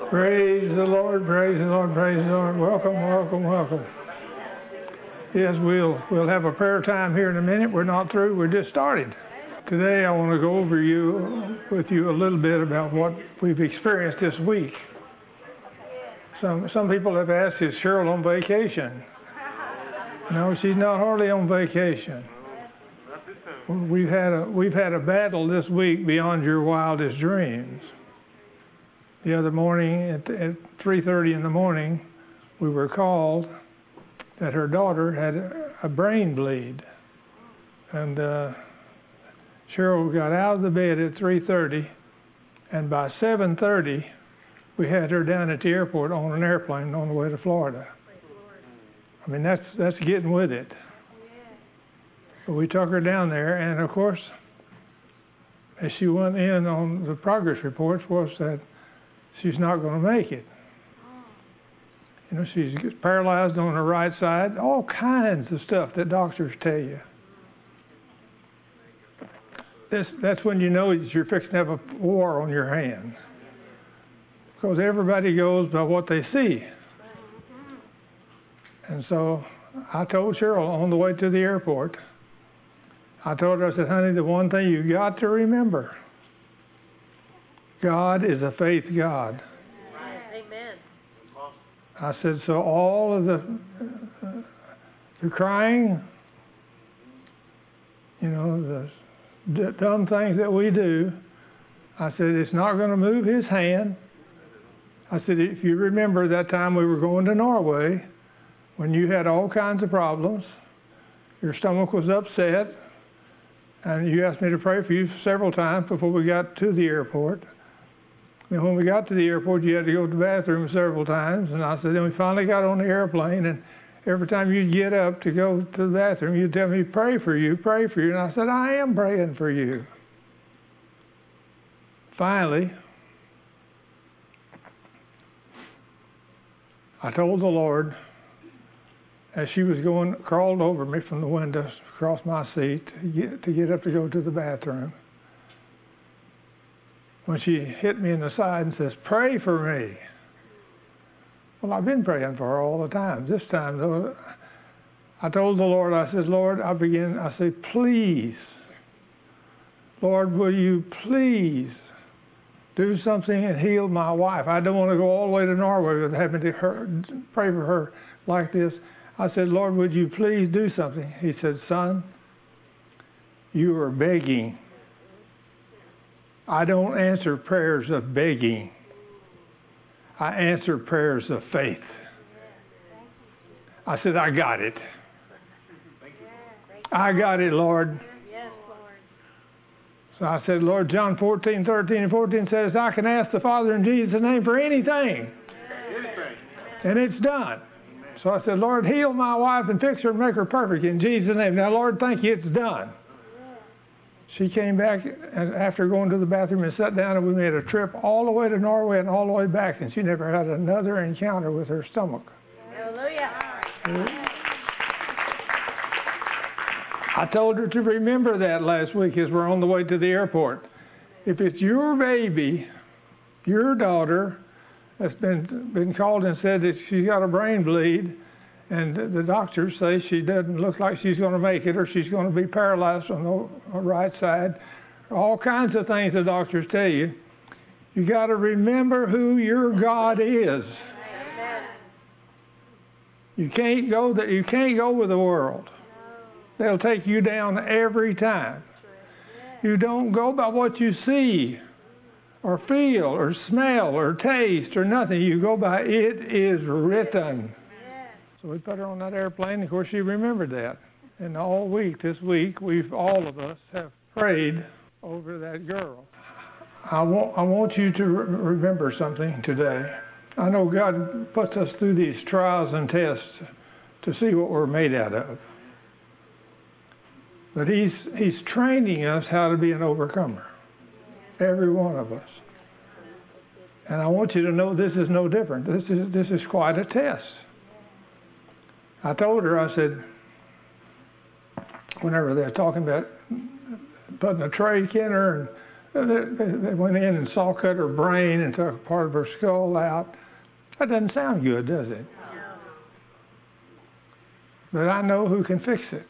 Praise the Lord, praise the Lord, praise the Lord. Welcome, welcome, welcome. Yes, we'll have a prayer time here in a minute. We're not through, we're just started. Today I want to go over with you a little bit about what we've experienced this week. Some people have asked, is Cheryl on vacation? No, she's not hardly on vacation. We've had a battle this week beyond your wildest dreams. The other morning at 3:30 in the morning, we were called that her daughter had a brain bleed. And Cheryl got out of the bed at 3:30, and by 7:30, we had her down at the airport on an airplane on the way to Florida. I mean, that's getting with it. But we took her down there, and of course, as she went in on the progress reports, was that she's not going to make it. You know, she's paralyzed on her right side, all kinds of stuff that doctors tell you. That's when you know that you're fixing to have a war on your hands. Because everybody goes by what they see. And so I told Cheryl on the way to the airport, I told her, I said, honey, the one thing you got to remember, God is a faith God. Amen. I said, so all of the crying, you know, the dumb things that we do, I said, it's not going to move his hand. I said, if you remember that time we were going to Norway, when you had all kinds of problems, your stomach was upset, and you asked me to pray for you several times before we got to the airport. And when we got to the airport, you had to go to the bathroom several times. And I said, then we finally got on the airplane, and every time you'd get up to go to the bathroom, you'd tell me, pray for you, pray for you. And I said, I am praying for you. Finally, I told the Lord, as she was crawled over me from the window, across my seat, to get up to go to the bathroom, when she hit me in the side and says, pray for me. Well, I've been praying for her all the time. This time, though, I told the Lord, I said, Lord, I say, please, Lord, will you please do something and heal my wife? I don't want to go all the way to Norway with having to pray for her like this. I said, Lord, would you please do something? He said, son, you are begging. I don't answer prayers of begging. I answer prayers of faith. I said, I got it. I got it, Lord. Yes, Lord. So I said, Lord, John 14:13 and 14 says, I can ask the Father in Jesus' name for anything. And it's done. So I said, Lord, heal my wife and fix her and make her perfect in Jesus' name. Now, Lord, thank you, it's done. She came back after going to the bathroom and sat down, and we made a trip all the way to Norway and all the way back, and she never had another encounter with her stomach. Hallelujah. I told her to remember that last week as we're on the way to the airport. If it's your baby, your daughter, that's been called and said that she's got a brain bleed, and the doctors say she doesn't look like she's going to make it, or she's going to be paralyzed on the right side. All kinds of things the doctors tell you. You got to remember who your God is. You can't go with the world. They'll take you down every time. You don't go by what you see, or feel, or smell, or taste, or nothing. You go by it is written. So we put her on that airplane. Of course, she remembered that. And all week, this week, all of us have prayed over that girl. I want you to remember something today. I know God puts us through these trials and tests to see what we're made out of. But He's training us how to be an overcomer. Every one of us. And I want you to know this is no different. This is quite a test. I told her, I said, whenever they're talking about putting a trach in her and They went in and saw cut her brain and took part of her skull out. That doesn't sound good, does it? But I know who can fix it.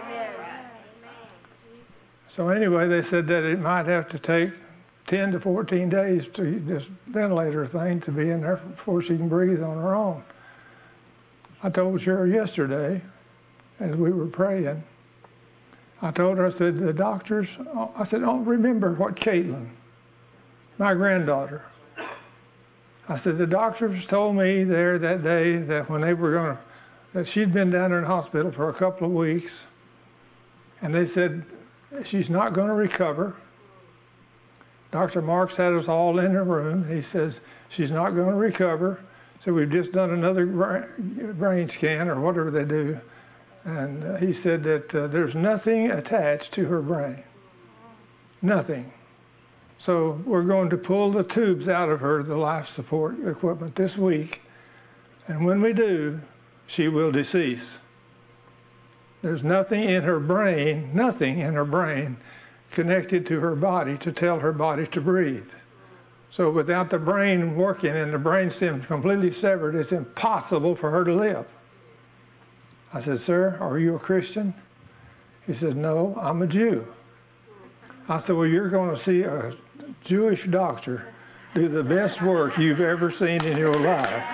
So anyway, they said that it might have to take 10 to 14 days to this ventilator thing to be in there before she can breathe on her own. I told Cheryl yesterday, as we were praying, I told her, I said, the doctors, I said, don't remember what Caitlin, my granddaughter, I said, the doctors told me there that day that when they were going to, that she'd been down there in the hospital for a couple of weeks, and they said, she's not going to recover. Dr. Marks had us all in the room. He says, she's not going to recover. So we've just done another brain scan or whatever they do. And he said that there's nothing attached to her brain. Nothing. So we're going to pull the tubes out of her, the life support equipment, this week. And when we do, she will decease. There's nothing in her brain connected to her body to tell her body to breathe. So without the brain working and the brain stem completely severed, it's impossible for her to live. I said, sir, are you a Christian? He said, no, I'm a Jew. I said, well, you're going to see a Jewish doctor do the best work you've ever seen in your life.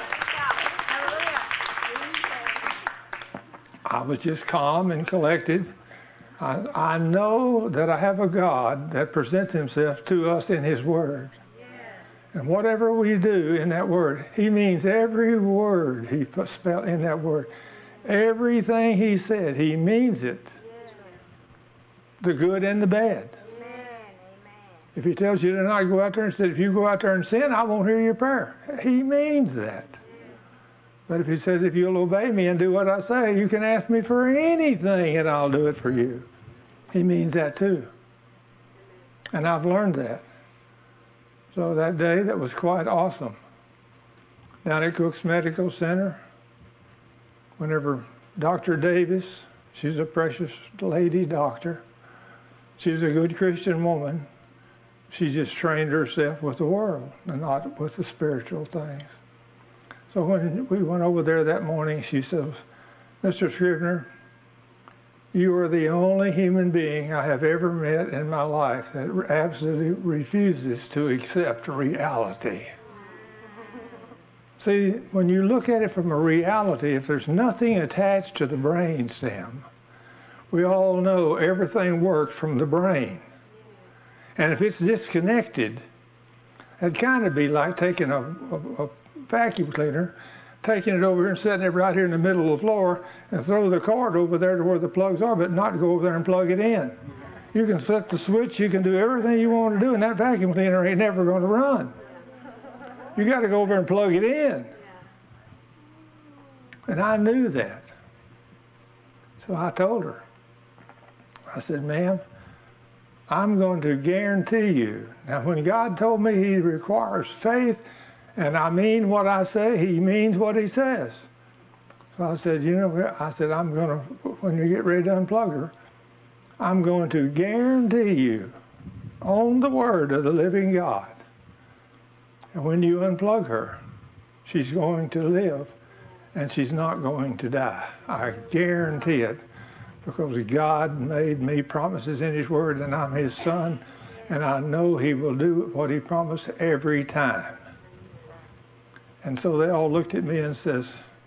I was just calm and collected. I know that I have a God that presents himself to us in his word. And whatever we do in that word, he means every word he spelled in that word. Everything he said, he means it. The good and the bad. If he tells you to not go out there and said, if you go out there and sin, I won't hear your prayer. He means that. But if he says, if you'll obey me and do what I say, you can ask me for anything and I'll do it for you. He means that too. And I've learned that. So that day, that was quite awesome. Down at Cook's Medical Center, whenever Dr. Davis, she's a precious lady doctor. She's a good Christian woman. She just trained herself with the world and not with the spiritual things. So when we went over there that morning, she says, Mr. Scrivener, you are the only human being I have ever met in my life that absolutely refuses to accept reality. See, when you look at it from a reality, if there's nothing attached to the brain stem, we all know everything works from the brain. And if it's disconnected, it'd kind of be like taking a vacuum cleaner, taking it over here and setting it right here in the middle of the floor and throw the cord over there to where the plugs are, but not go over there and plug it in. You can flip the switch, you can do everything you want to do, and that vacuum cleaner ain't never going to run. You got to go over and plug it in. And I knew that. So I told her, I said, ma'am, I'm going to guarantee you. Now, when God told me he requires faith, and I mean what I say, he means what he says. So I said, I'm going to, when you get ready to unplug her, I'm going to guarantee you on the word of the living God. And when you unplug her, she's going to live and she's not going to die. I guarantee it, because God made me promises in his word and I'm his son, and I know he will do what he promised every time. And so they all looked at me and says,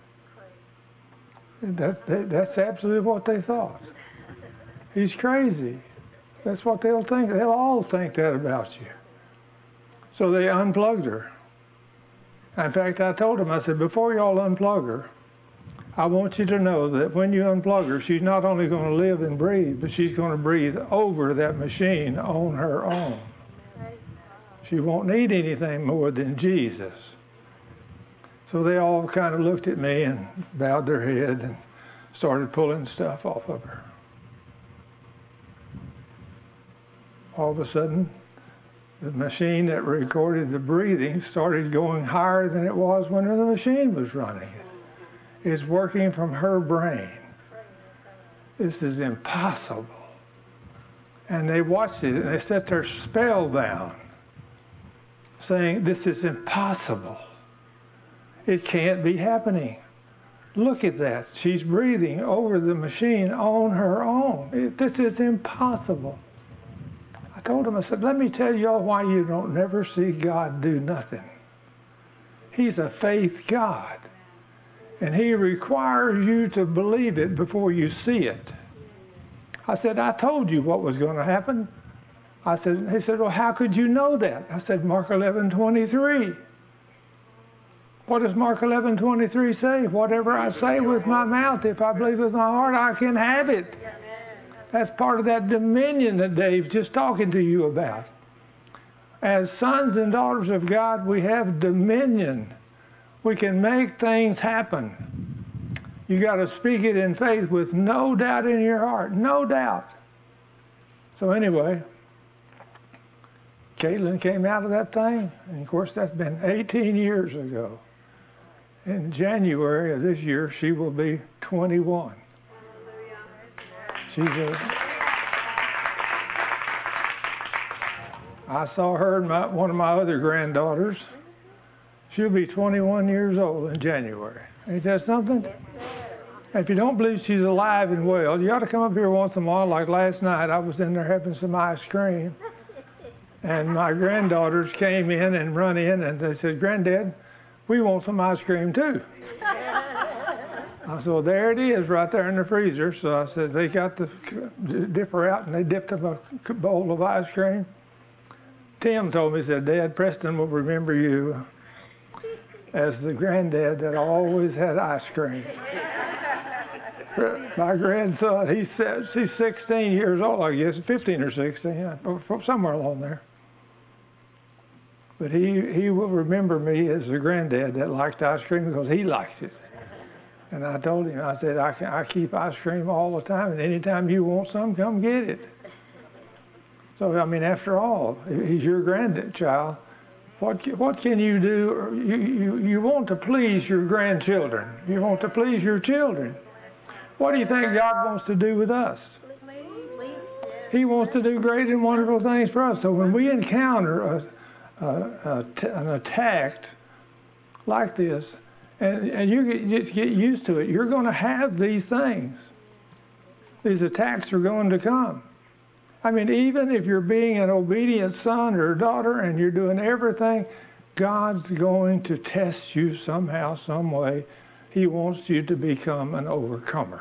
that's absolutely what they thought. He's crazy. That's what they'll think. They'll all think that about you. So they unplugged her. In fact, I told them, I said, before y'all unplug her, I want you to know that when you unplug her, she's not only going to live and breathe, but she's going to breathe over that machine on her own. She won't need anything more than Jesus. So they all kind of looked at me and bowed their head and started pulling stuff off of her. All of a sudden, the machine that recorded the breathing started going higher than it was when the machine was running. It's working from her brain. This is impossible. And they watched it, and they sat there spellbound, saying, "This is impossible. It can't be happening. Look at that. She's breathing over the machine on her own. This is impossible." I told them, I said, "Let me tell y'all why you don't never see God do nothing. He's a faith God. And He requires you to believe it before you see it." I said, "I told you what was going to happen." He said, "Well, how could you know that?" I said, Mark 11:23. What does Mark 11:23 say? "Whatever I say with my mouth, if I believe with my heart, I can have it." That's part of that dominion that Dave's just talking to you about. As sons and daughters of God, we have dominion. We can make things happen. You got to speak it in faith with no doubt in your heart. No doubt. So anyway, Caitlin came out of that thing. And of course, that's been 18 years ago. In January of this year, she will be 21. I saw her and one of my other granddaughters. She'll be 21 years old in January. Ain't that something? If you don't believe she's alive and well, you ought to come up here once in a while. Like last night, I was in there having some ice cream. And my granddaughters came in and run in and they said, "Granddad, we want some ice cream too." I said, "Well, there it is right there in the freezer." So I said, they got the dipper out and they dipped them a bowl of ice cream. Tim told me, he said, "Dad, Preston will remember you as the granddad that always had ice cream." My grandson, he's 16 years old, I guess, 15 or 16, somewhere along there. But he will remember me as the granddad that liked ice cream because he likes it. And I told him, I said, I keep ice cream all the time, and anytime you want some, come get it. So, I mean, after all, he's your grandchild. What can you do? You want to please your grandchildren. You want to please your children. What do you think God wants to do with us? He wants to do great and wonderful things for us. So when we encounter an attack like this, and you just get used to it, you're going to have these things. These attacks are going to come. I mean, even if you're being an obedient son or daughter and you're doing everything, God's going to test you somehow, some way. He wants you to become an overcomer.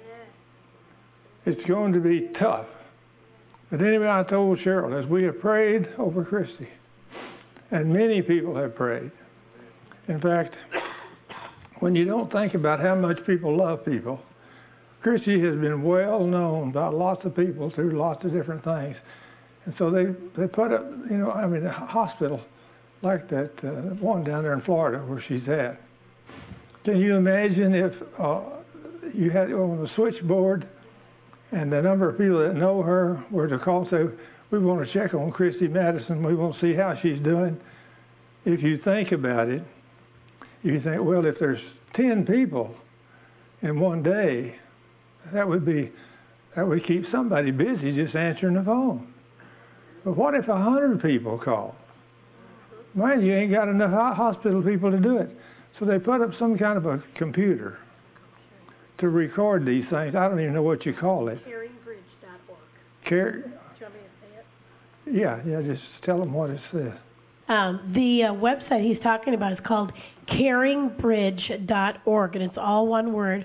It's going to be tough. But anyway, I told Cheryl, as we have prayed over Christy, and many people have prayed. In fact, when you don't think about how much people love people, Christy has been well known by lots of people through lots of different things. And so they put up, a hospital like that one down there in Florida where she's at. Can you imagine if you had on the switchboard and the number of people that know her were to call and say, "We want to check on Christy Madison. We want to see how she's doing." If you think about it, you think, well, if there's 10 people in one day, that would keep somebody busy just answering the phone. But what if 100 people call? Man, you ain't got enough hospital people to do it. So they put up some kind of a computer to record these things. I don't even know what you call it. CaringBridge.org. Do you want me to say it? Yeah, just tell them what it says. The website he's talking about is called CaringBridge.org, and it's all one word,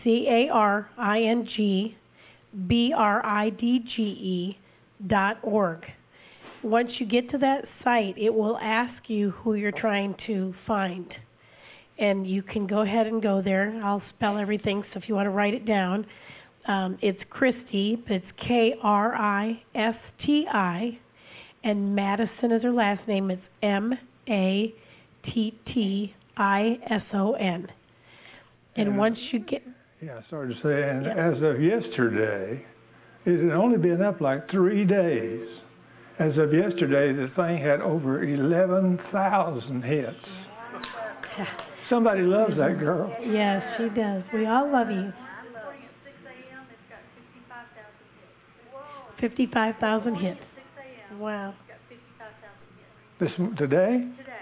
CaringBridge.org. Once you get to that site, it will ask you who you're trying to find. And you can go ahead and go there. I'll spell everything, so if you want to write it down, it's Christy, but it's Kristi, and Madison is her last name. It's Mattison. And once you get... Yeah, sorry to say, and as of yesterday, it had only been up like 3 days. As of yesterday, the thing had over 11,000 hits. Somebody loves that girl. Yes, she does. We all love you. 55,000 hits. Wow. Today?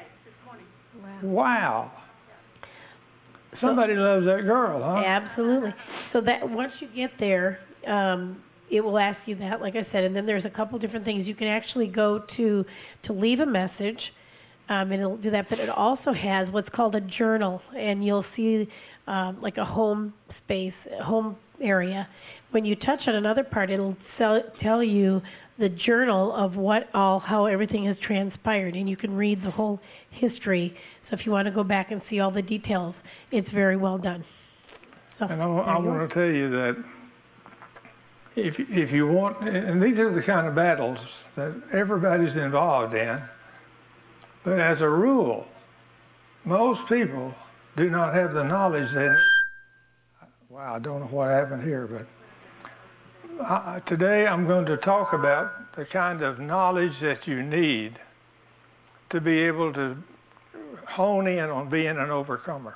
Wow. Somebody loves that girl, huh? Absolutely. So that once you get there, it will ask you that, like I said, and then there's a couple different things. You can actually go to leave a message, and it'll do that, but it also has what's called a journal, and you'll see like a home space, home area. When you touch on another part, it'll tell you the journal of how everything has transpired, and you can read the whole history. So if you want to go back and see all the details, it's very well done. So, and I want to tell you that if you want, and these are the kind of battles that everybody's involved in, but as a rule, most people do not have the knowledge they need. Wow, I don't know what happened here, but today I'm going to talk about the kind of knowledge that you need to be able to hone in on being an overcomer.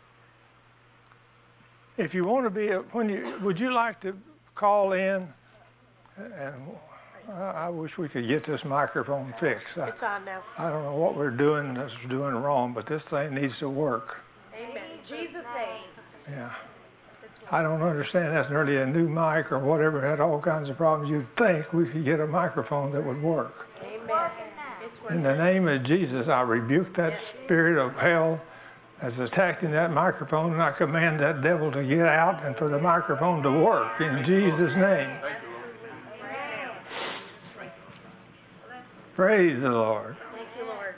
If you want to be, would you like to call in? And I wish we could get this microphone fixed. It's on now. I don't know what we're doing that's doing wrong, but this thing needs to work. Amen. Jesus' name. Yeah. I don't understand. That's nearly a new mic or whatever. It had all kinds of problems. You'd think we could get a microphone that would work. Amen. In the name of Jesus, I rebuke that spirit of hell that's attacking that microphone, and I command that devil to get out and for the microphone to work in Jesus' name. Praise the Lord. Thank you, Lord.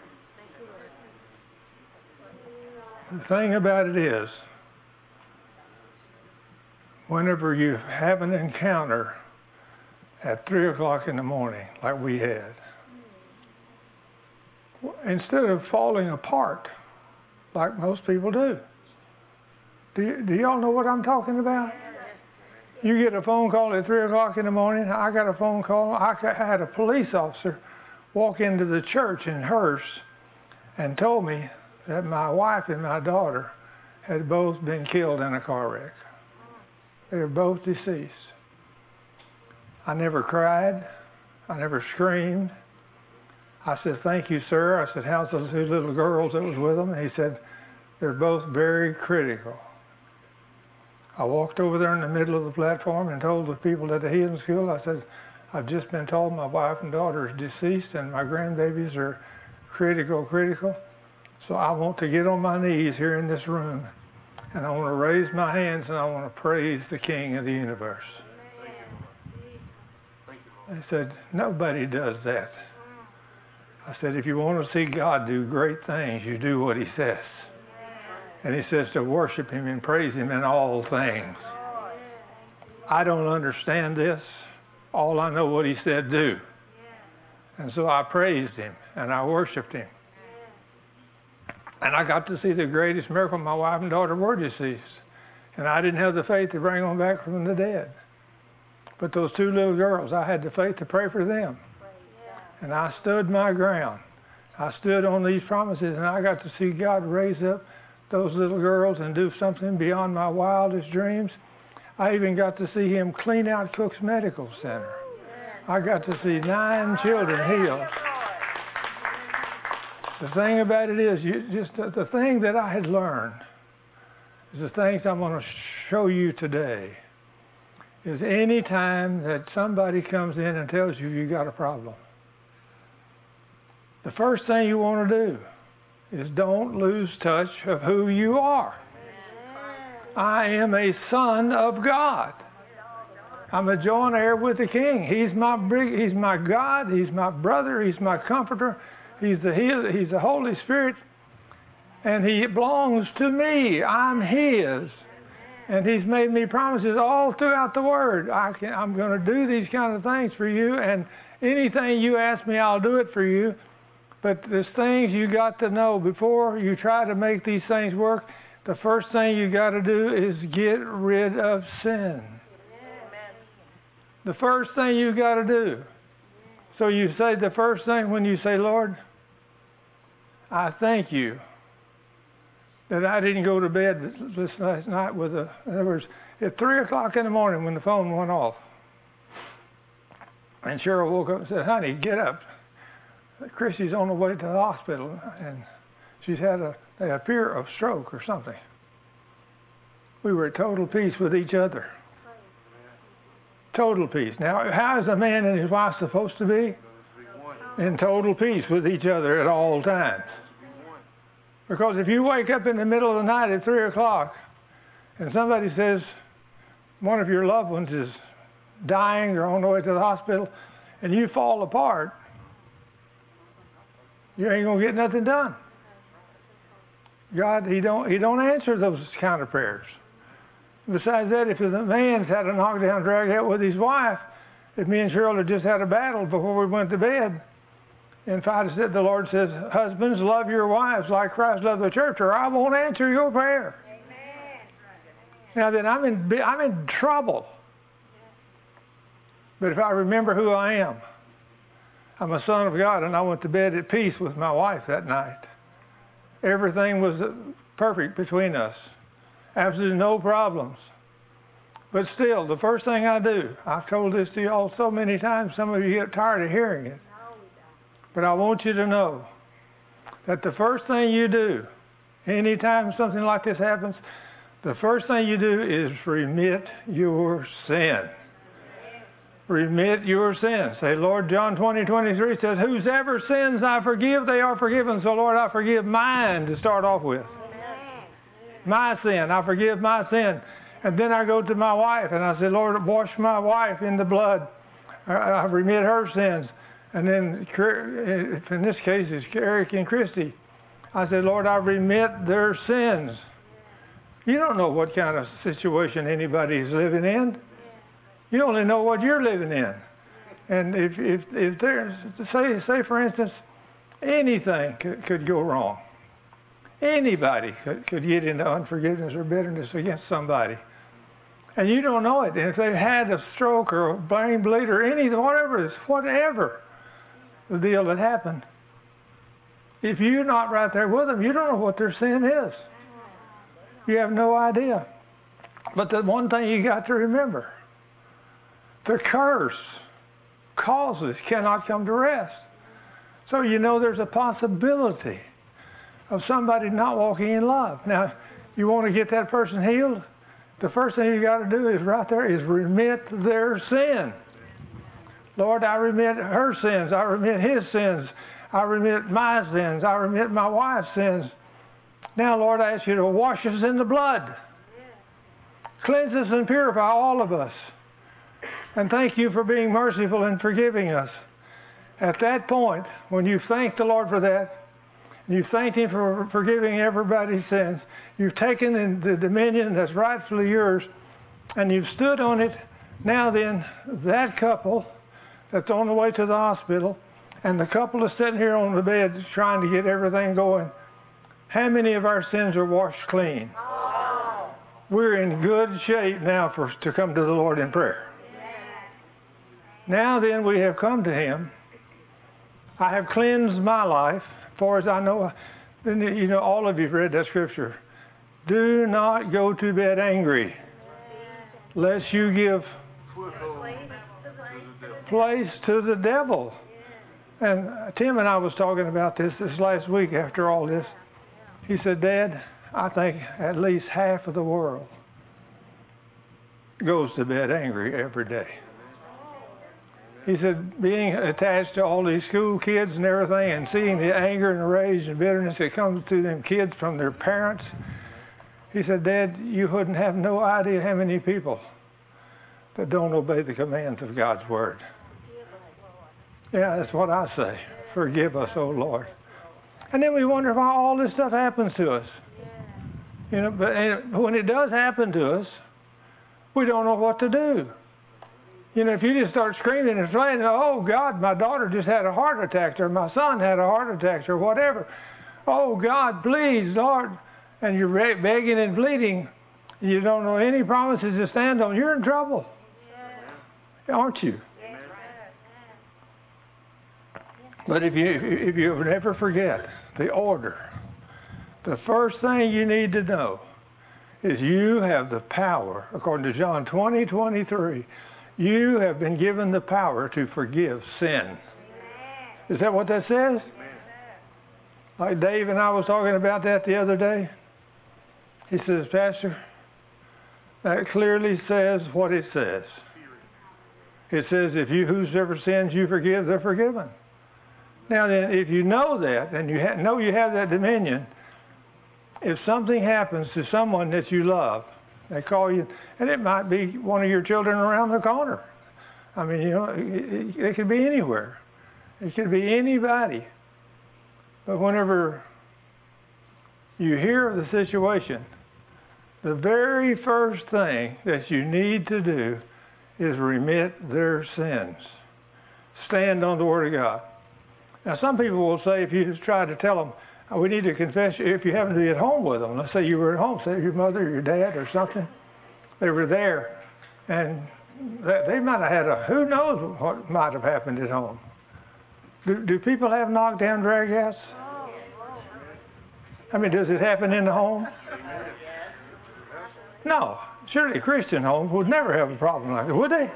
The thing about it is, whenever you have an encounter at 3 o'clock in the morning, like we had, instead of falling apart, like most people do y'all know what I'm talking about? You get a phone call at 3 o'clock in the morning. I got a phone call. I had a police officer walk into the church in Hearst and told me that my wife and my daughter had both been killed in a car wreck. They were both deceased. I never cried. I never screamed. I said, "Thank you, sir." I said, "How's those two little girls that was with them?" And he said, "They're both very critical." I walked over there in the middle of the platform and told the people at the healing school, I said, "I've just been told my wife and daughter is deceased and my grandbabies are critical. So I want to get on my knees here in this room and I want to raise my hands and I want to praise the King of the universe." They said, "Nobody does that." I said, "If you want to see God do great things, you do what he says." And he says to worship him and praise him in all things. I don't understand this. All I know what he said do. And so I praised him and I worshiped him. And I got to see the greatest miracle. My wife and daughter were deceased. And I didn't have the faith to bring them back from the dead. But those two little girls, I had the faith to pray for them. And I stood my ground. I stood on these promises, and I got to see God raise up those little girls and do something beyond my wildest dreams. I even got to see him clean out Cook's Medical Center. I got to see 9 children healed. The thing about it is, the thing that I had learned is the things I'm going to show you today. Is any time that somebody comes in and tells you you got a problem, the first thing you want to do is don't lose touch of who you are. I am a son of God. I'm a joint heir with the King. He's my God. He's my brother. He's my comforter. He's the Holy Spirit. And he belongs to me. I'm his. And he's made me promises all throughout the Word. I'm going to do these kind of things for you. And anything you ask me, I'll do it for you. But there's things you got to know before you try to make these things work. The first thing you got to do is get rid of sin. Amen. The first thing you got to do. So you say the first thing when you say, "Lord, I thank you that I didn't go to bed this last night with in other words, at 3 o'clock in the morning when the phone went off, And Cheryl woke up and said, honey, get up. Chrissy's on the way to the hospital, and she's had a fear of stroke or something. We were at total peace with each other. Total peace. Now, how is a man and his wife supposed to be? In total peace with each other at all times. Because if you wake up in the middle of the night at 3 o'clock and somebody says one of your loved ones is dying or on the way to the hospital and you fall apart, you ain't going to get nothing done. God, He don't answer those kind of prayers. Besides that, if the man's had a knockdown drag out with his wife, if me and Cheryl had just had a battle before we went to bed, and if I'd said, the Lord says, husbands, love your wives like Christ loved the church, or I won't answer your prayer. Amen. Now then, I'm in trouble. But if I remember who I am, I'm a son of God, and I went to bed at peace with my wife that night. Everything was perfect between us. Absolutely no problems. But still, the first thing I do, I've told this to you all so many times, some of you get tired of hearing it. But I want you to know that the first thing you do, anytime something like this happens, the first thing you do is remit your sin. Remit your sins. Say, Lord, John 20:23 says, whosever sins I forgive, they are forgiven. So, Lord, I forgive mine to start off with. My sin. I forgive my sin. And then I go to my wife and I say, Lord, wash my wife in the blood. I remit her sins. And then, in this case, it's Eric and Christy. I said, Lord, I remit their sins. You don't know what kind of situation anybody's living in. You only know what you're living in. And if there's, say for instance, anything could go wrong. Anybody could get into unforgiveness or bitterness against somebody. And you don't know it. And if they've had a stroke or a brain bleed or whatever the deal that happened, if you're not right there with them, you don't know what their sin is. You have no idea. But the one thing you got to remember, the curse causes cannot come to rest. So you know there's a possibility of somebody not walking in love. Now, you want to get that person healed? The first thing you got to do is right there is remit their sin. Lord, I remit her sins. I remit his sins. I remit my sins. I remit my wife's sins. Now, Lord, I ask you to wash us in the blood. Cleanse us and purify all of us. And thank you for being merciful and forgiving us. At that point, when you thank the Lord for that, you thanked Him for forgiving everybody's sins, you've taken the dominion that's rightfully yours, and you've stood on it. Now then, that couple that's on the way to the hospital, and the couple is sitting here on the bed trying to get everything going, how many of our sins are washed clean? Oh. We're in good shape now to come to the Lord in prayer. Now then, we have come to Him. I have cleansed my life, far as I know. Then you know, all of you have read that scripture. Do not go to bed angry, lest you give place to the devil. And Tim and I was talking about this last week after all this. He said, Dad, I think at least half of the world goes to bed angry every day. He said, being attached to all these school kids and everything and seeing the anger and the rage and bitterness that comes to them kids from their parents, he said, Dad, you wouldn't have no idea how many people that don't obey the commands of God's Word. Yeah, that's what I say. Forgive us, oh Lord. And then we wonder why all this stuff happens to us. You know, but when it does happen to us, we don't know what to do. You know, if you just start screaming and saying, oh God, my daughter just had a heart attack, or my son had a heart attack, or whatever. Oh God, please, Lord. And you're begging and pleading. You don't know any promises to stand on. You're in trouble. Aren't you? But if you never forget the order, the first thing you need to know is you have the power, according to John 20:23, You have been given the power to forgive sin. Is that what that says? Like Dave and I was talking about that the other day. He says, Pastor, that clearly says what it says. It says, if you whosoever sins you forgive, they're forgiven. Now then, if you know that, and you know you have that dominion, if something happens to someone that you love, they call you, and it might be one of your children around the corner. I mean, you know, it could be anywhere. It could be anybody. But whenever you hear of the situation, the very first thing that you need to do is remit their sins. Stand on the Word of God. Now, some people will say, if you try to tell them, we need to confess, if you happen to be at home with them, let's say you were at home, say your mother, your dad, or something, they were there, and they might have had who knows what might have happened at home. Do people have knockdown drag-outs? I mean, does it happen in the home? No. Surely Christian homes would never have a problem like that, would they?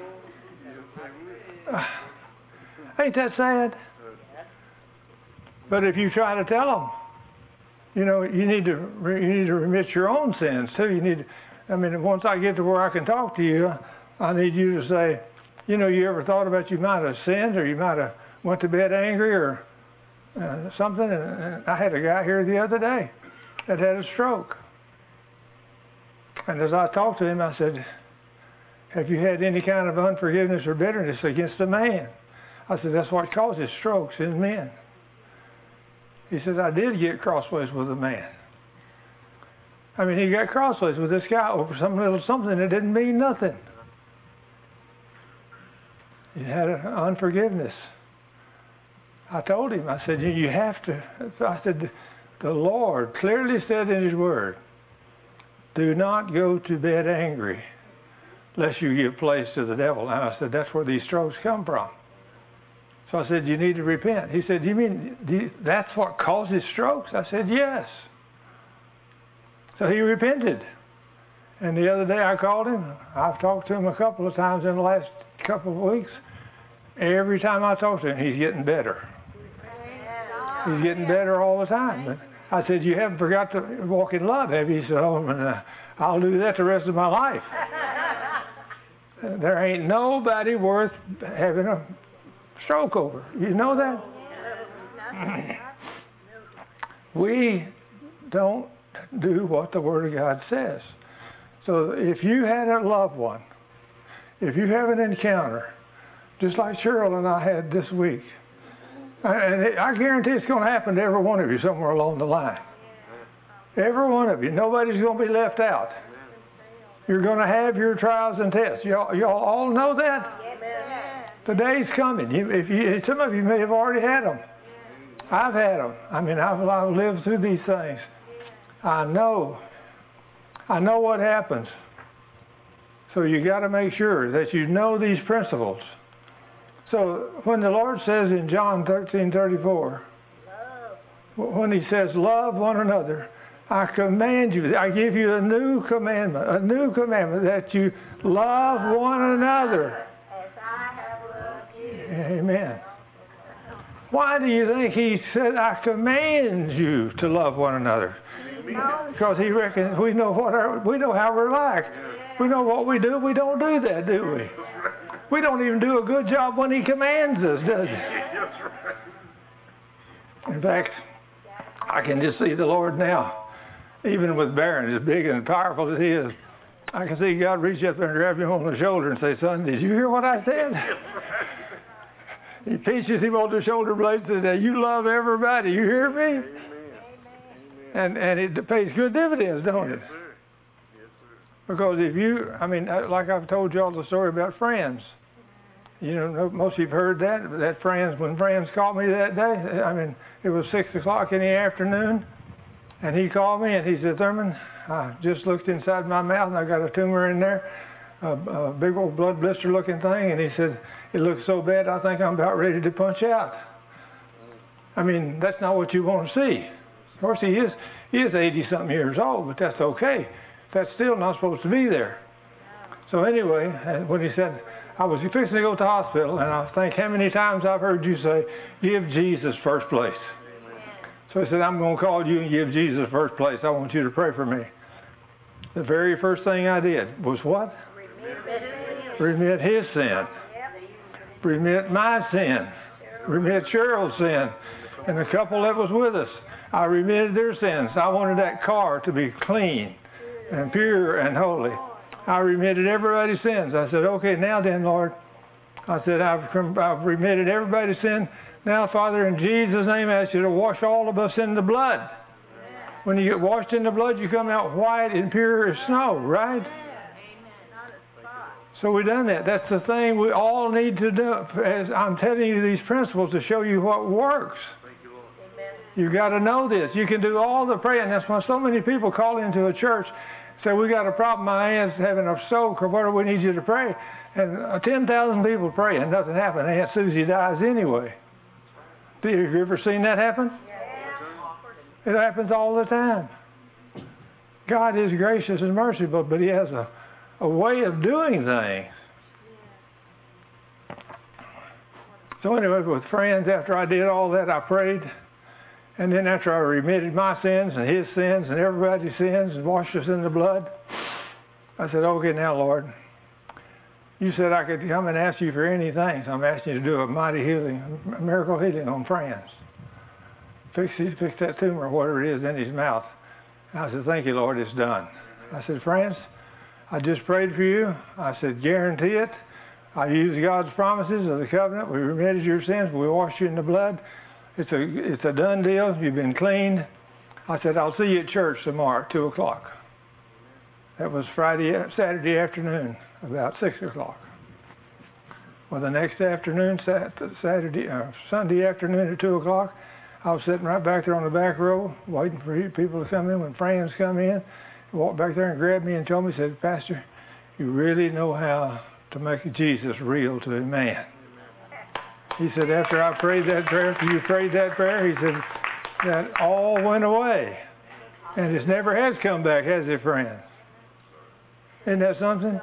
Ain't that sad? But if you try to tell them, you know, you need to remit your own sins too. You need. I mean, once I get to where I can talk to you, I need you to say, you know, you ever thought about you might have sinned, or you might have went to bed angry, or something. And I had a guy here the other day that had a stroke. And as I talked to him, I said, have you had any kind of unforgiveness or bitterness against a man? I said, that's what causes strokes in men. He said, I did get crossways with a man. I mean, he got crossways with this guy over some little something that didn't mean nothing. He had an unforgiveness. I told him, I said, you have to, I said, the Lord clearly said in His Word, do not go to bed angry, lest you give place to the devil. And I said, that's where these strokes come from. So I said, you need to repent. He said, you mean that's what causes strokes? I said, yes. So he repented. And the other day I called him. I've talked to him a couple of times in the last couple of weeks. Every time I talk to him, he's getting better. He's getting better all the time. But I said, you haven't forgot to walk in love, have you? He said, oh, I'll do that the rest of my life. There ain't nobody worth having a stroke over. You know that? We don't do what the Word of God says. So if you had a loved one, if you have an encounter, just like Cheryl and I had this week, and I guarantee it's going to happen to every one of you somewhere along the line. Every one of you. Nobody's going to be left out. You're going to have your trials and tests. Y'all all know that? The day's coming. Some of you may have already had them. I've had them. I mean, I've lived through these things. I know what happens. So you got to make sure that you know these principles. So when the Lord says in John 13:34, when He says, love one another, I command you, I give you a new commandment, that you love one another. As I have loved you. Amen. Why do you think He said, I command you to love one another? Because He reckons we know how we're like. We know what we do. We don't do that, do we? We don't even do a good job when He commands us, does He? In fact, I can just see the Lord now, even with Barron, as big and powerful as he is. I can see God reach up there and grab him on the shoulder and say, son, did you hear what I said? He pinches him on the shoulder blades and says, you love everybody. You hear me? Amen. And it pays good dividends, don't it? Yes, sir. Yes, sir. Because if you, I mean, like I've told y'all the story about friends. You know, most of you've heard that friends, when friends called me that day, I mean, it was 6 o'clock in the afternoon, and he called me and he said, Thurman, I just looked inside my mouth and I got a tumor in there, a big old blood blister looking thing, and he said, it looks so bad I think I'm about ready to punch out. I mean, that's not what you want to see. Of course, he is 80-something years old, but that's okay. That's still not supposed to be there. So anyway, when he said, I was fixing to go to the hospital, and I think how many times I've heard you say, give Jesus first place. So he said, I'm going to call you and give Jesus first place. I want you to pray for me. The very first thing I did was what? Remit his sin. Remit my sin. Remit Cheryl's sin. And the couple that was with us, I remitted their sins. I wanted that car to be clean and pure and holy. I remitted everybody's sins. I said, okay, now then, Lord. I said, I've remitted everybody's sin. Now, Father, in Jesus' name, I ask you to wash all of us in the blood. When you get washed in the blood, you come out white and pure as snow, right? So we've done that. That's the thing we all need to do. As I'm telling you these principles to show you what works. You've got to know this. You can do all the praying. That's why so many people call into a church, say, we got a problem, my aunt's having a stroke, or whatever, we need you to pray. And 10,000 people pray and nothing happens. Aunt Susie dies anyway. Have you ever seen that happen? It happens all the time. God is gracious and merciful, but he has a way of doing things. So anyway, with friends, after I did all that, I prayed. And then after I remitted my sins and his sins and everybody's sins and washed us in the blood, I said, okay, now, Lord, you said I could come and ask you for anything. So I'm asking you to do a mighty healing, a miracle healing on Franz. Fix that tumor, whatever it is, in his mouth. And I said, thank you, Lord, it's done. I said, Franz, I just prayed for you. I said, guarantee it. I used God's promises of the covenant. We remitted your sins. We washed you in the blood. It's a done deal. You've been cleaned. I said, I'll see you at church tomorrow at 2 o'clock. That was Saturday afternoon, about 6 o'clock. Well, the next afternoon, Sunday afternoon at 2 o'clock, I was sitting right back there on the back row, waiting for people to come in. When friends come in, he walked back there and grabbed me and told me, said, Pastor, you really know how to make Jesus real to a man. He said, after I prayed that prayer, after you prayed that prayer, he said, that all went away. And it never has come back, has it, friends? Isn't that something?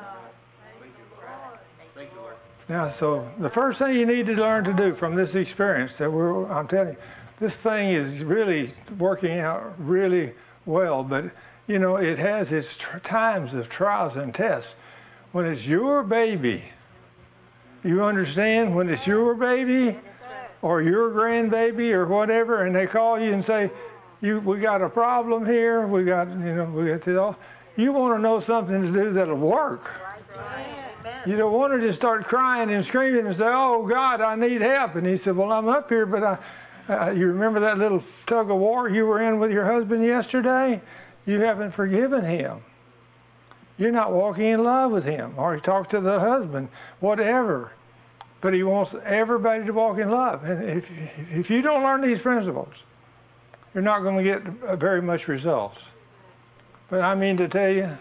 Now, so the first thing you need to learn to do from this experience that I'm telling you, this thing is really working out really well, but, you know, it has its times of trials and tests. When it's your baby, you understand? When it's your baby or your grandbaby or whatever, and they call you and say, we got a problem here, we got this all. You want to know something to do that'll work. You don't want to just start crying and screaming and say, oh, God, I need help. And he said, well, I'm up here, but you remember that little tug of war you were in with your husband yesterday? You haven't forgiven him. You're not walking in love with him. Or he talked to the husband, whatever. But he wants everybody to walk in love. And if you don't learn these principles, you're not going to get very much results. But I mean to tell you,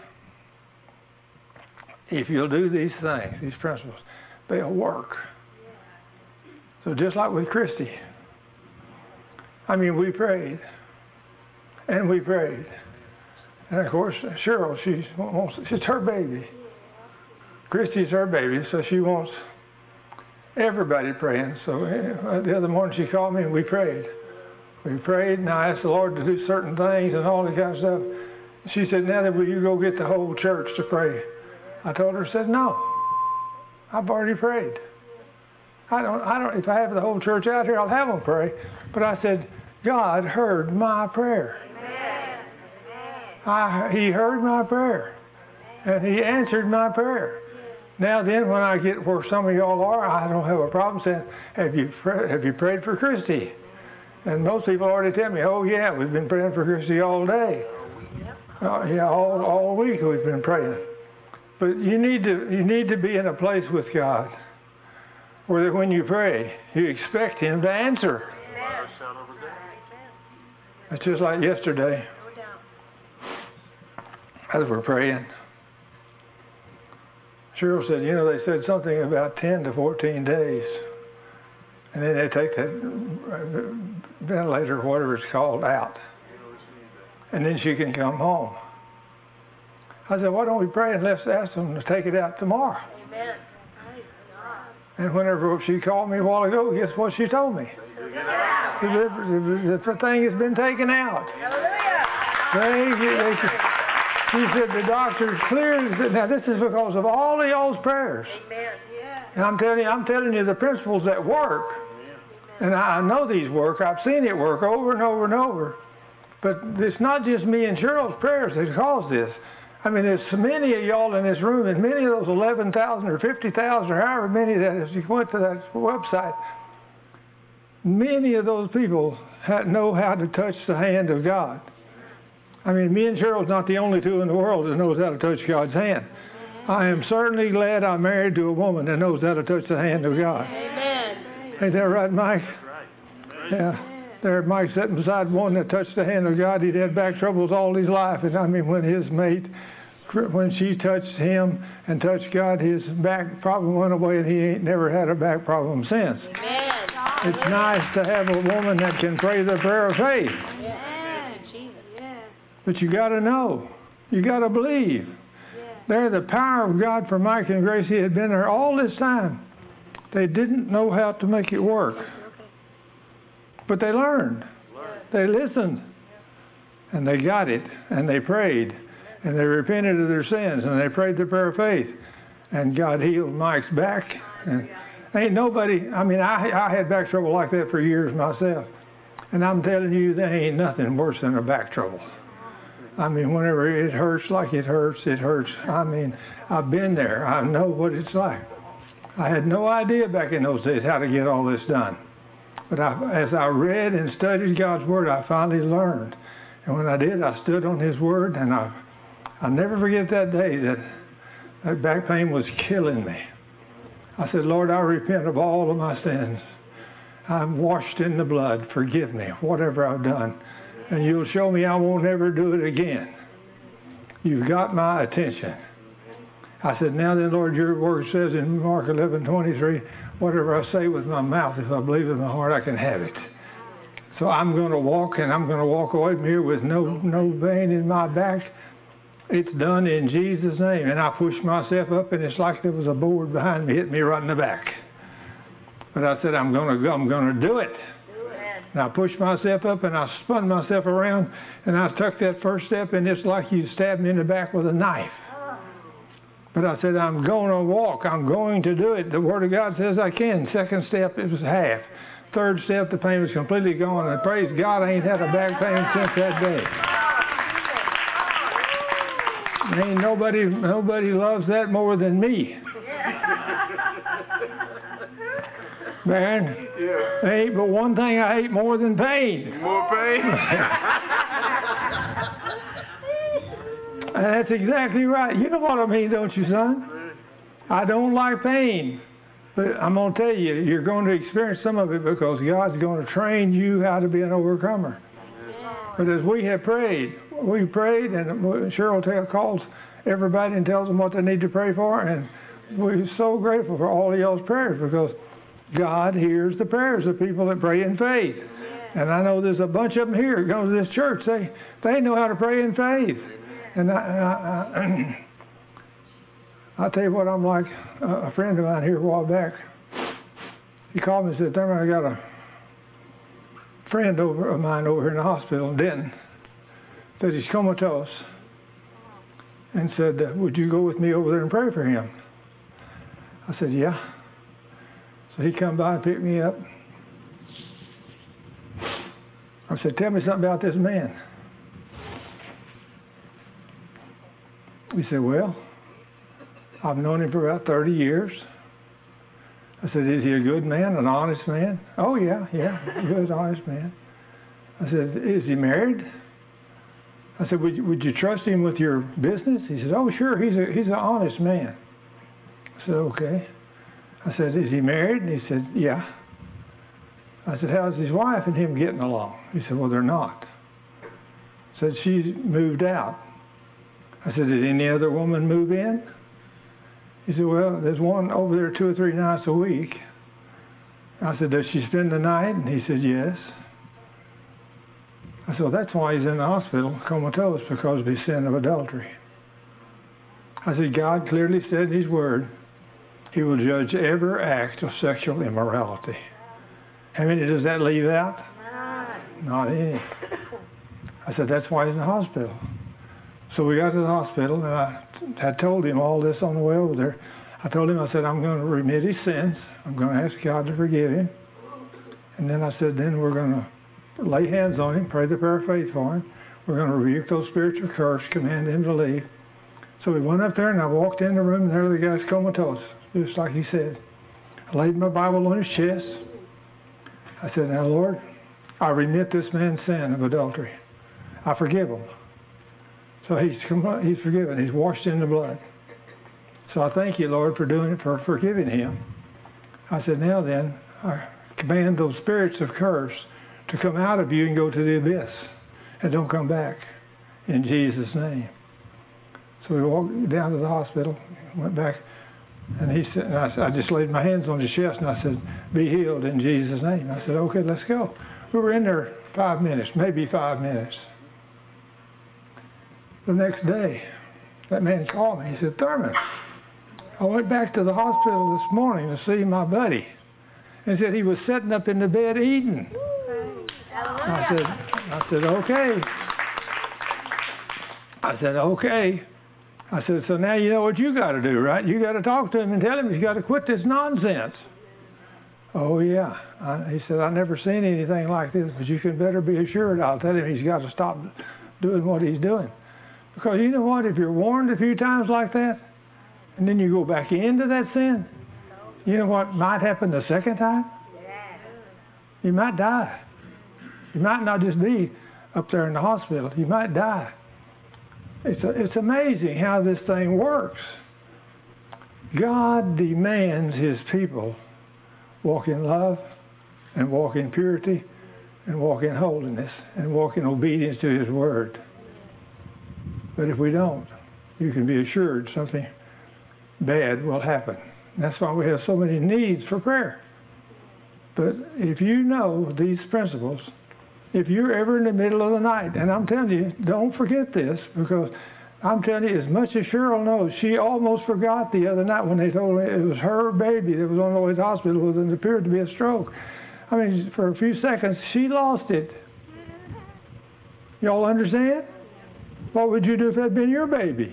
if you'll do these things, these principles, they'll work. So just like with Christy, I mean, we prayed. And we prayed. And of course, Cheryl, it's her baby. Christy's her baby, so she wants everybody praying. So the other morning she called me and we prayed. We prayed and I asked the Lord to do certain things and all that kind of stuff. She said, now that will you go get the whole church to pray? I told her, said, no. I've already prayed. I don't, if I have the whole church out here, I'll have them pray. But I said, God heard my prayer. He heard my prayer. And he answered my prayer. Now then, when I get where some of y'all are, I don't have a problem saying, have you prayed for Christy? And most people already tell me, oh yeah, we've been praying for Christy all day. All week we've been praying. But you need to be in a place with God where when you pray, you expect him to answer. It's just like yesterday. As we're praying, Cheryl said, you know, they said something about 10 to 14 days. And then they take that ventilator, whatever it's called, out. And then she can come home. I said, why don't we pray and let's ask them to take it out tomorrow? Amen. And whenever she called me a while ago, guess what she told me? The thing has been taken out. Hallelujah. She said the doctor's cleared. Now this is because of all of y'all's prayers. Amen. And I'm telling you the principles that work. And I know these work. I've seen it work over and over and over. But it's not just me and Cheryl's prayers that caused this. I mean, there's so many of y'all in this room, and many of those 11,000 or 50,000 or however many that is, you went to that website, many of those people know how to touch the hand of God. I mean, me and Cheryl's not the only two in the world that knows how to touch God's hand. I am certainly glad I'm married to a woman that knows how to touch the hand of God. Amen. Ain't that right, Mike? Yeah. There, Mike sitting beside one that touched the hand of God. He'd had back troubles all his life. And I mean, when his mate, when she touched him and touched God, his back problem went away and he ain't never had a back problem since. Amen. It's nice to have a woman that can pray the prayer of faith. But you got to know. You got to believe. There, the power of God for Mike and Gracie had been there all this time. They didn't know how to make it work. But they learned. They listened. And they got it. And they prayed. And they repented of their sins. And they prayed the prayer of faith. And God healed Mike's back. And ain't nobody, I mean, I had back trouble like that for years myself. And I'm telling you, there ain't nothing worse than a back trouble. I mean, whenever it hurts like it hurts, it hurts. I mean, I've been there. I know what it's like. I had no idea back in those days how to get all this done. But as I read and studied God's Word, I finally learned. And when I did, I stood on His Word, and I'll never forget that day that back pain was killing me. I said, Lord, I repent of all of my sins. I'm washed in the blood. Forgive me, whatever I've done. And you'll show me I won't ever do it again. You've got my attention. I said, now then, Lord, your word says in Mark 11:23, whatever I say with my mouth, if I believe in my heart, I can have it. So I'm going to walk, and I'm going to walk away from here with no vein in my back. It's done in Jesus' name. And I pushed myself up, and it's like there was a board behind me, hit me right in the back. But I said, I'm going to do it. And I pushed myself up, and I spun myself around, and I took that first step, and it's like you stabbed me in the back with a knife. But I said, I'm going to walk. I'm going to do it. The Word of God says I can. Second step, it was half. Third step, the pain was completely gone. And praise God, I ain't had a back pain since that day. Ain't nobody loves that more than me. Man, there ain't but one thing I hate more than pain. More pain? And that's exactly right. You know what I mean, don't you, son? I don't like pain. But I'm going to tell you, you're going to experience some of it because God's going to train you how to be an overcomer. But as we have prayed, and Cheryl calls everybody and tells them what they need to pray for, and we're so grateful for all of y'all's prayers because God hears the prayers of people that pray in faith. And I know there's a bunch of them here that go to this church. They know how to pray in faith. And I'll tell you what I'm like. A friend of mine here a while back, he called me and said, Thurman, I got a friend of mine over here in the hospital in Denton. Said he's comatose. And said, would you go with me over there and pray for him? I said, yeah. So he come by and picked me up. I said, tell me something about this man. He said, well, I've known him for about 30 years. I said, is he a good man, an honest man? Oh, yeah, a good, honest man. I said, is he married? I said, would you trust him with your business? He said, oh, sure, he's an honest man. I said, okay. I said, is he married? And he said, yeah. I said, how's his wife and him getting along? He said, well, they're not. I said, she's moved out. I said, did any other woman move in? He said, well, there's one over there 2 or 3 nights a week. I said, does she spend the night? And he said, yes. I said, well, that's why he's in the hospital, comatose, because of his sin of adultery. I said, God clearly said in His Word, He will judge every act of sexual immorality. How many does that leave out? Not any. I said, that's why he's in the hospital. So we got to the hospital, and I had told him all this on the way over there. I told him, I said, I'm going to remit his sins. I'm going to ask God to forgive him. And then I said, then we're going to lay hands on him, pray the prayer of faith for him. We're going to rebuke those spiritual curse, command him to leave. So we went up there, and I walked in the room, and there the guy's comatose, just like he said. I laid my Bible on his chest. I said, now, Lord, I remit this man's sin of adultery. I forgive him. So he's forgiven. He's washed in the blood. So I thank you, Lord, for doing it, for forgiving him. I said, now then, I command those spirits of curse to come out of you and go to the abyss and don't come back in Jesus' name. So we walked down to the hospital, went back, and he said, and I just laid my hands on his chest and I said, be healed in Jesus' name. I said, okay, let's go. We were in there 5 minutes, maybe 5 minutes. The next day, that man called me. He said, Thurman, I went back to the hospital this morning to see my buddy. And said he was sitting up in the bed eating. I said, okay. I said, okay. I said, so now you know what you got to do, right? You got to talk to him and tell him he's got to quit this nonsense. Oh, yeah. He said, I've never seen anything like this, but you can better be assured I'll tell him he's got to stop doing what he's doing. Because you know what? If you're warned a few times like that, and then you go back into that sin, you know what might happen the second time? You might die. You might not just be up there in the hospital. You might die. It's amazing how this thing works. God demands His people walk in love and walk in purity and walk in holiness and walk in obedience to His Word. But if we don't, you can be assured something bad will happen. That's why we have so many needs for prayer. But if you know these principles, if you're ever in the middle of the night, and I'm telling you, don't forget this, because I'm telling you, as much as Cheryl knows, she almost forgot the other night when they told her it was her baby that was on the way to the hospital with it appeared to be a stroke. I mean, for a few seconds, she lost it. Y'all understand? What would you do if that had been your baby?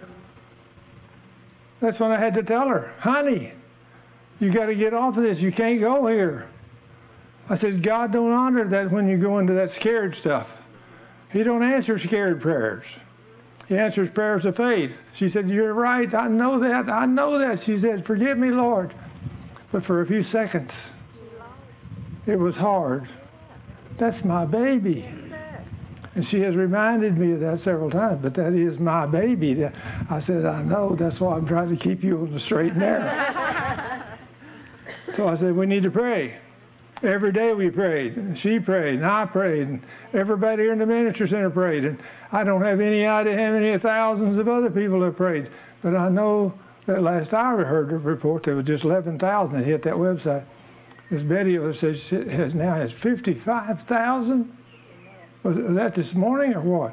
That's when I had to tell her, honey, you got to get off of this. You can't go here. I said, God don't honor that when you go into that scared stuff. He don't answer scared prayers. He answers prayers of faith. She said, you're right. I know that. I know that. She said, forgive me, Lord. But for a few seconds, it was hard. That's my baby. And she has reminded me of that several times, but that is my baby. I said, I know. That's why I'm trying to keep you on the straight and narrow. So I said, we need to pray. Every day we prayed. And she prayed, and I prayed, and everybody here in the ministry center prayed. And I don't have any idea how many thousands of other people have prayed. But I know that last I heard the report, there was just 11,000 that hit that website. This Betty says she now has 55,000. Was that this morning or what?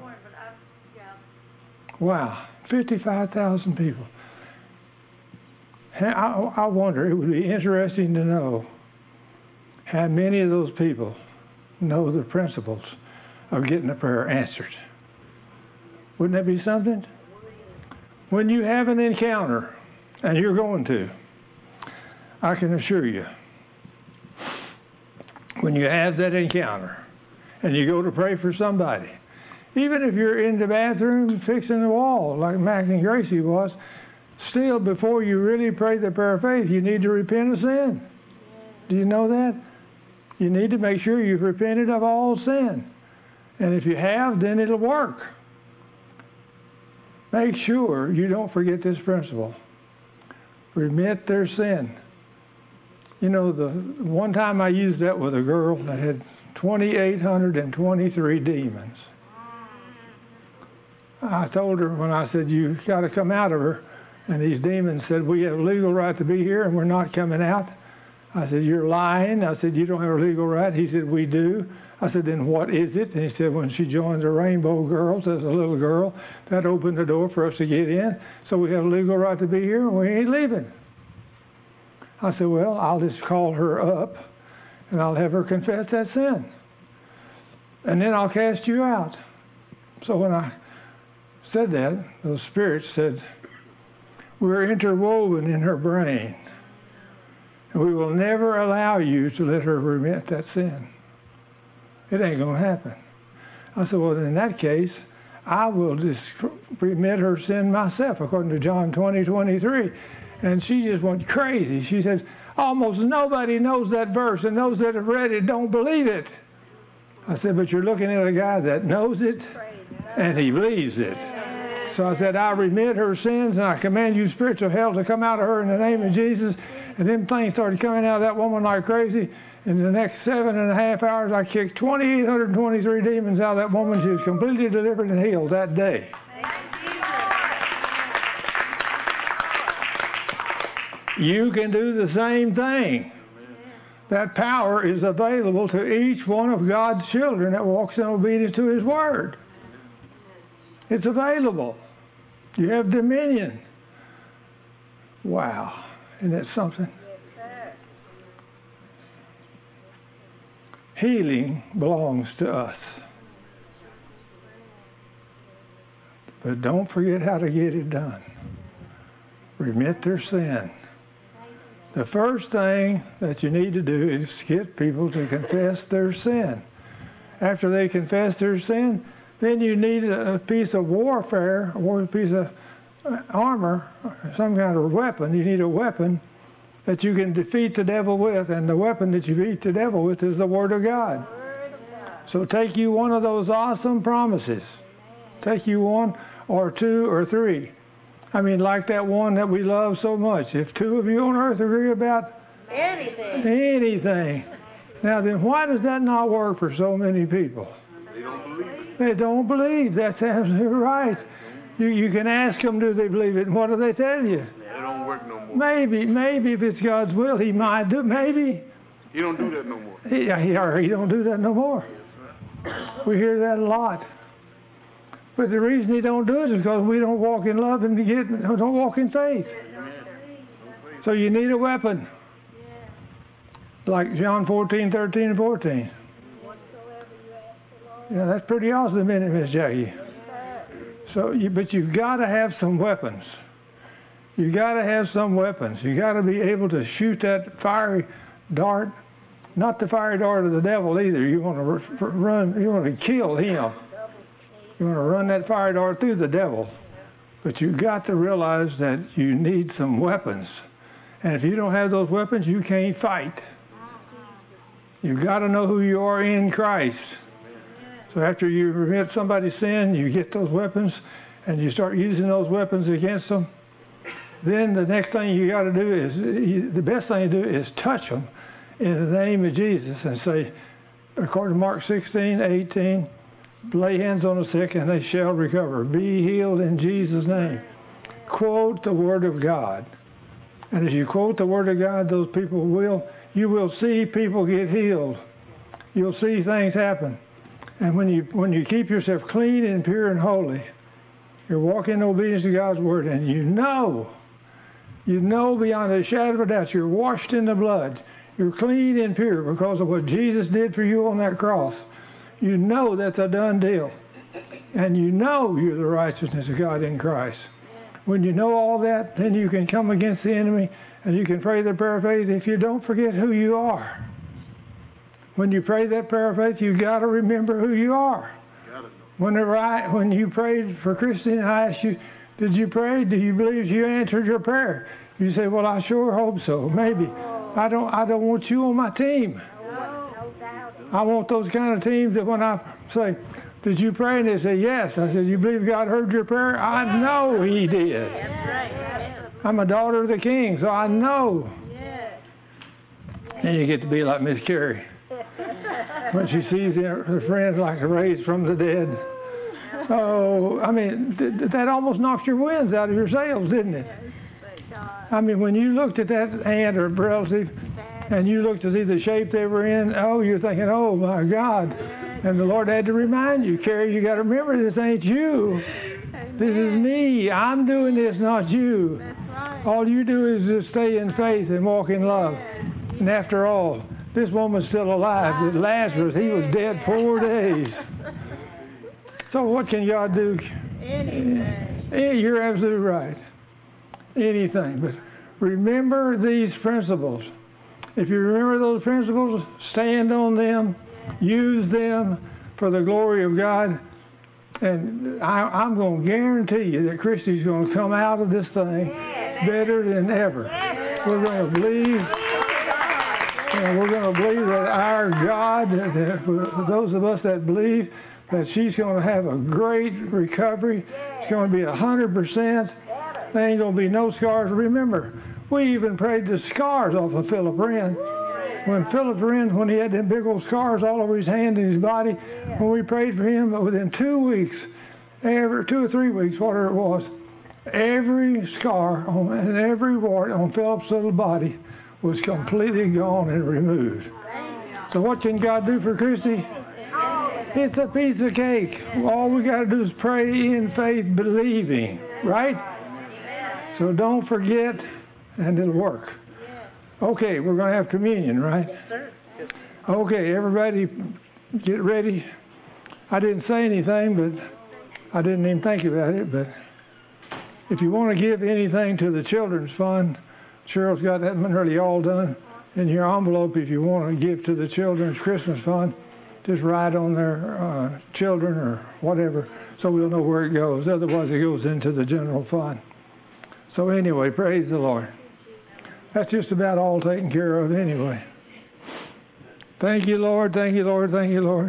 Wow, 55,000 people. I wonder, it would be interesting to know how many of those people know the principles of getting a prayer answered. Wouldn't that be something? When you have an encounter, and you're going to, I can assure you, when you have that encounter, and you go to pray for somebody, even if you're in the bathroom fixing the wall, like Mac and Gracie was, still, before you really pray the prayer of faith, you need to repent of sin. Do you know that? You need to make sure you've repented of all sin. And if you have, then it'll work. Make sure you don't forget this principle. Remit their sin. You know, the one time I used that with a girl that had 2,823 demons. I told her when I said, you got to come out of her. And these demons said, we have legal right to be here and we're not coming out. I said, you're lying. I said, you don't have a legal right. He said, we do. I said, then what is it? And he said, when she joined the Rainbow Girls as a little girl, that opened the door for us to get in. So we have a legal right to be here, and we ain't leaving. I said, well, I'll just call her up, and I'll have her confess that sin. And then I'll cast you out. So when I said that, the Spirit said, we're interwoven in her brain. And we will never allow you to let her remit that sin. It ain't going to happen. I said, well, in that case, I will just remit her sin myself, according to John 20:23. And she just went crazy. She says, almost nobody knows that verse, and those that have read it don't believe it. I said, but you're looking at a guy that knows it, and he believes it. So I said, I remit her sins, and I command you spiritual hell to come out of her in the name of Jesus. And then things started coming out of that woman like crazy. In the next 7.5 hours, I kicked 2,823 demons out of that woman. She was completely delivered and healed that day. You can do the same thing. That power is available to each one of God's children that walks in obedience to His Word. It's available. You have dominion. Wow. Isn't that something? Healing belongs to us. But don't forget how to get it done. Remit their sin. The first thing that you need to do is get people to confess their sin. After they confess their sin, then you need a piece of warfare, or a piece of armor, some kind of weapon. You need a weapon that you can defeat the devil with, and the weapon that you beat the devil with is the Word of God. So take you one of those awesome promises. Take you one or two or three. I mean, like that one that we love so much. If two of you on earth agree about anything. Now then, why does that not work for so many people? They don't believe. They don't believe. That's absolutely right. You can ask them, do they believe it? And what do they tell you? It don't work no more. Maybe if it's God's will, He might do. Maybe. He don't do that no more. He don't do that no more. We hear that a lot. But the reason He don't do it is because we don't walk in love and don't walk in faith. So you need a weapon. Like John 14:13 and 14. Yeah, that's pretty awesome, isn't it, Miss Jackie? So, but you've got to have some weapons. You've got to have some weapons. You've got to be able to shoot that fiery dart. Not the fiery dart of the devil either. You want to run. You want to kill him. You want to run that fire dart through the devil. But you've got to realize that you need some weapons. And if you don't have those weapons, you can't fight. You've got to know who you are in Christ. So after you remit somebody's sin, you get those weapons, and you start using those weapons against them. Then the next thing you got to do is, the best thing to do is touch them in the name of Jesus and say, according to Mark 16:18, lay hands on the sick and they shall recover. Be healed in Jesus' name. Quote the Word of God. And as you quote the Word of God, those people you will see people get healed. You'll see things happen. And when you keep yourself clean and pure and holy, you're walking in obedience to God's Word, and you know beyond a shadow of a doubt, you're washed in the blood. You're clean and pure because of what Jesus did for you on that cross. You know that's a done deal. And you know you're the righteousness of God in Christ. When you know all that, then you can come against the enemy and you can pray the prayer of faith if you don't forget who you are. When you pray that prayer of faith, you've got to remember who you are. When you prayed for Christine, I asked you, did you pray? Do you believe you answered your prayer? You say, well, I sure hope so. Maybe. I don't want you on my team. I want those kind of teams that when I say, did you pray? And they say, yes. I said, you believe God heard your prayer? I know He did. I'm a daughter of the King, so I know. And you get to be like Miss Carrie. When she sees her friends like raised from the dead. Oh, I mean, that almost knocked your winds out of your sails, didn't it? I mean, when you looked at that aunt or relative and you look to see the shape they were in, oh, you're thinking, oh my God. And the Lord had to remind you, Carrie, you got to remember this ain't you. This is me. I'm doing this, not you. All you do is just stay in faith and walk in love. And after all, this woman's still alive. Lazarus, he was dead 4 days. So what can God do? Anything. Yeah, you're absolutely right. Anything. But remember these principles. If you remember those principles, stand on them, use them for the glory of God. And I'm going to guarantee you that Christy's going to come out of this thing better than ever. We're going to believe. We're going to believe that our God, that for those of us that believe, that she's going to have a great recovery. It's going to be 100%. There ain't going to be no scars. Remember, we even prayed the scars off of Philip Wren. When Philip Wren, when he had them big old scars all over his hand and his body, when we prayed for him, within 2 weeks, 2 or 3 weeks, whatever it was, every scar and every wart on Philip's little body was completely gone and removed. So what can God do for Christy? It's a piece of cake. All we got to do is pray in faith, believing, right? So don't forget, and it'll work. Okay, we're going to have communion, right? Yes, sir. Okay, everybody get ready. I didn't say anything, but I didn't even think about it. But if you want to give anything to the Children's Fund, Cheryl's got that nearly all done in your envelope. If you want to give to the Children's Christmas Fund, just write on their children or whatever, so we'll know where it goes. Otherwise, it goes into the general fund. So anyway, praise the Lord. That's just about all taken care of anyway. Thank you, Lord. Thank you, Lord. Thank you, Lord.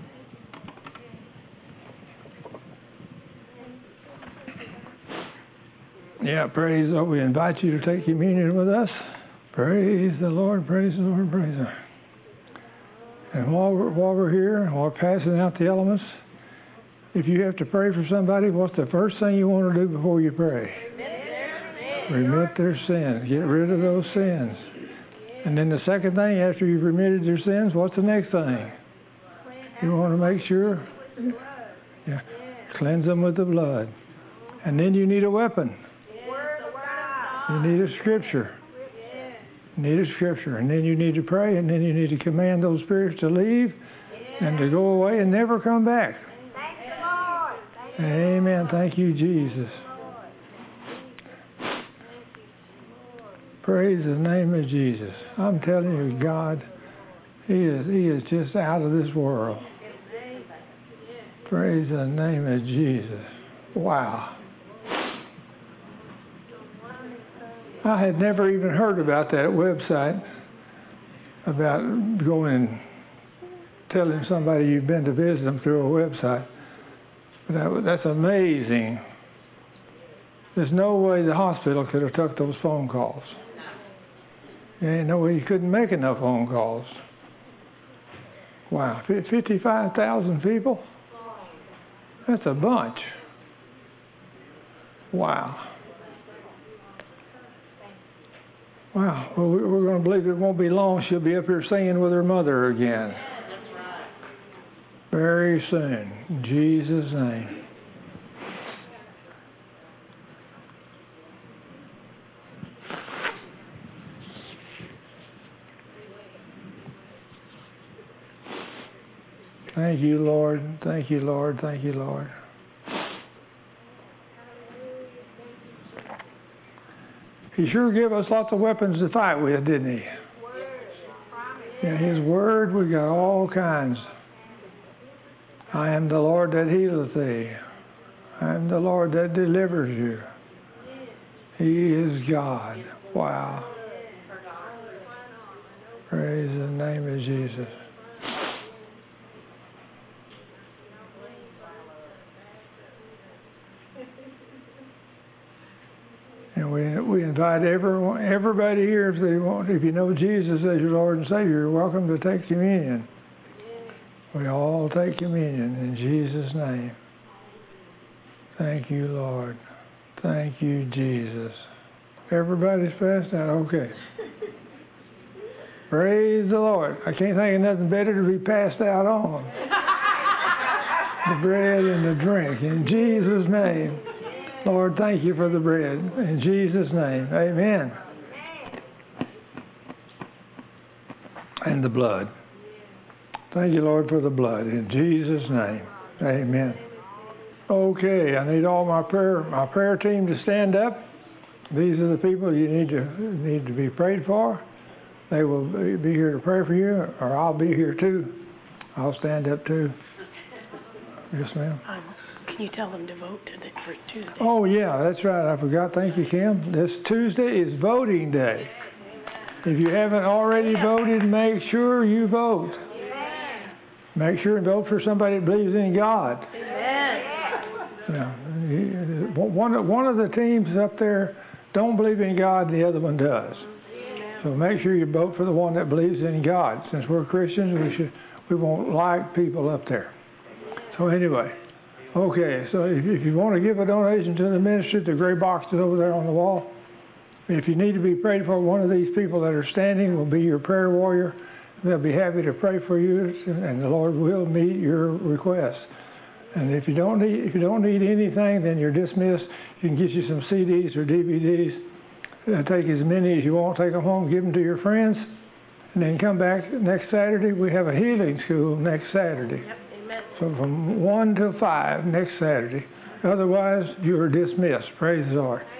Yeah, praise the Lord. We invite you to take communion with us. Praise the Lord. Praise the Lord. Praise the Lord. And while we're here, while we're passing out the elements, if you have to pray for somebody, what's the first thing you want to do before you pray? Remit their sins. Get rid of those sins. And then the second thing, after you've remitted their sins, what's the next thing? You want to make sure, cleanse them with the blood. And then you need a weapon. You need a scripture. You need a scripture. And then you need to pray, and then you need to command those spirits to leave and to go away and never come back. Amen. Thank you, Jesus. Praise the name of Jesus. I'm telling you, God, He is just out of this world. Praise the name of Jesus. Wow. I had never even heard about that website, about going and telling somebody you've been to visit them through a website. But that's amazing. There's no way the hospital could have took those phone calls. There ain't no way you couldn't make enough phone calls. Wow, 55,000 people? That's a bunch. Wow. Wow. Well, we're going to believe it won't be long. She'll be up here singing with her mother again. Very soon. In Jesus' name. Thank you, Lord. Thank you, Lord. Thank you, Lord. He sure gave us lots of weapons to fight with, didn't he? Yeah, His Word, we got all kinds. I am the Lord that healeth thee. I am the Lord that delivers you. He is God. Wow. Praise the name of Jesus. And we invite everybody here, if they want, if you know Jesus as your Lord and Savior, you're welcome to take communion. We all take communion in Jesus' name. Thank you, Lord. Thank you, Jesus. Everybody's passed out? Okay. Praise the Lord. I can't think of nothing better to be passed out on. The bread and the drink. In Jesus' name. Lord, thank you for the bread. In Jesus' name. Amen. And the blood. Thank you, Lord, for the blood. In Jesus' name. Amen. Okay, I need all my prayer team to stand up. These are the people you need to be prayed for. They will be here to pray for you, or I'll be here too. I'll stand up too. Yes, ma'am. Can you tell them to vote for Tuesday? Oh, yeah, that's right. I forgot. Thank you, Kim. This Tuesday is voting day. If you haven't already voted, make sure you vote. Make sure and vote for somebody that believes in God. Yeah. One of the teams up there don't believe in God, the other one does. So make sure you vote for the one that believes in God. Since we're Christians, we won't like people up there. So anyway, okay. So if you want to give a donation to the ministry, the gray box is over there on the wall. If you need to be prayed for, one of these people that are standing will be your prayer warrior. They'll be happy to pray for you, and the Lord will meet your requests. And if you don't need anything, then you're dismissed. You can get you some CDs or DVDs. Take as many as you want. Take them home, give them to your friends, and then come back next Saturday. We have a healing school next Saturday. Yep, amen. So from 1 to 5 next Saturday. Otherwise, you are dismissed. Praise the Lord.